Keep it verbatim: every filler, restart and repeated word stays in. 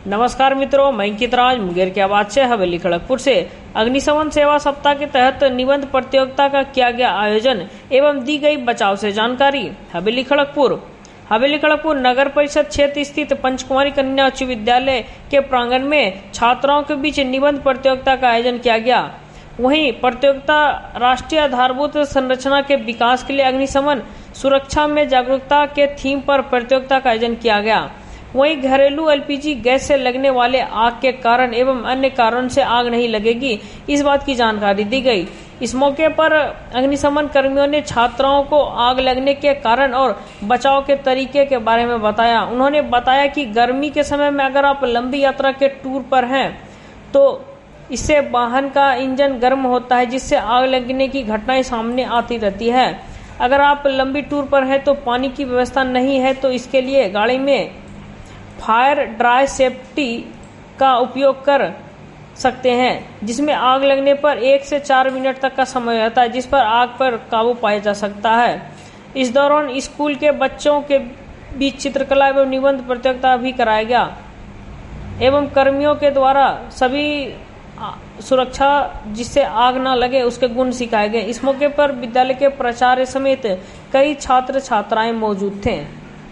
नमस्कार मित्रों, मैं अंकित राज मुंगेर की आवाज से हवेली खड़गपुर से अग्निशमन सेवा सप्ताह के तहत निबंध प्रतियोगिता का किया गया आयोजन एवं दी गई बचाव से जानकारी। हवेली खड़गपुर हवेली खड़गपुर नगर परिषद क्षेत्र स्थित पंचकुमारी कन्या उच्च विद्यालय के प्रांगण में छात्राओं के बीच निबंध प्रतियोगिता का आयोजन किया गया। वहीं प्रतियोगिता राष्ट्रीय आधारभूत संरचना के विकास के लिए अग्निशमन सुरक्षा में जागरूकता के थीम पर प्रतियोगिता का आयोजन किया गया। वहीं घरेलू एलपीजी गैस से लगने वाले आग के कारण एवं अन्य कारण से आग नहीं लगेगी, इस बात की जानकारी दी गई। इस मौके पर अग्निशमन कर्मियों ने छात्राओं को आग लगने के कारण और बचाव के तरीके के बारे में बताया। उन्होंने बताया कि गर्मी के समय में अगर आप लंबी यात्रा के टूर पर हैं तो इससे वाहन का इंजन गर्म होता है, जिससे आग लगने की घटनाएं सामने आती रहती है। अगर आप लंबी टूर पर हैं तो पानी की व्यवस्था नहीं है तो इसके लिए गाड़ी में फायर ड्राई सेफ्टी का उपयोग कर सकते हैं, जिसमें आग लगने पर एक से चार मिनट तक का समय रहता है, जिस पर आग पर काबू पाया जा सकता है। इस दौरान स्कूल के बच्चों के बीच चित्रकला एवं निबंध प्रतियोगिता भी कराया गया एवं कर्मियों के द्वारा सभी सुरक्षा जिससे आग न लगे उसके गुण सिखाए गए। इस मौके पर विद्यालय के प्राचार्य समेत कई छात्र छात्राएं मौजूद थे।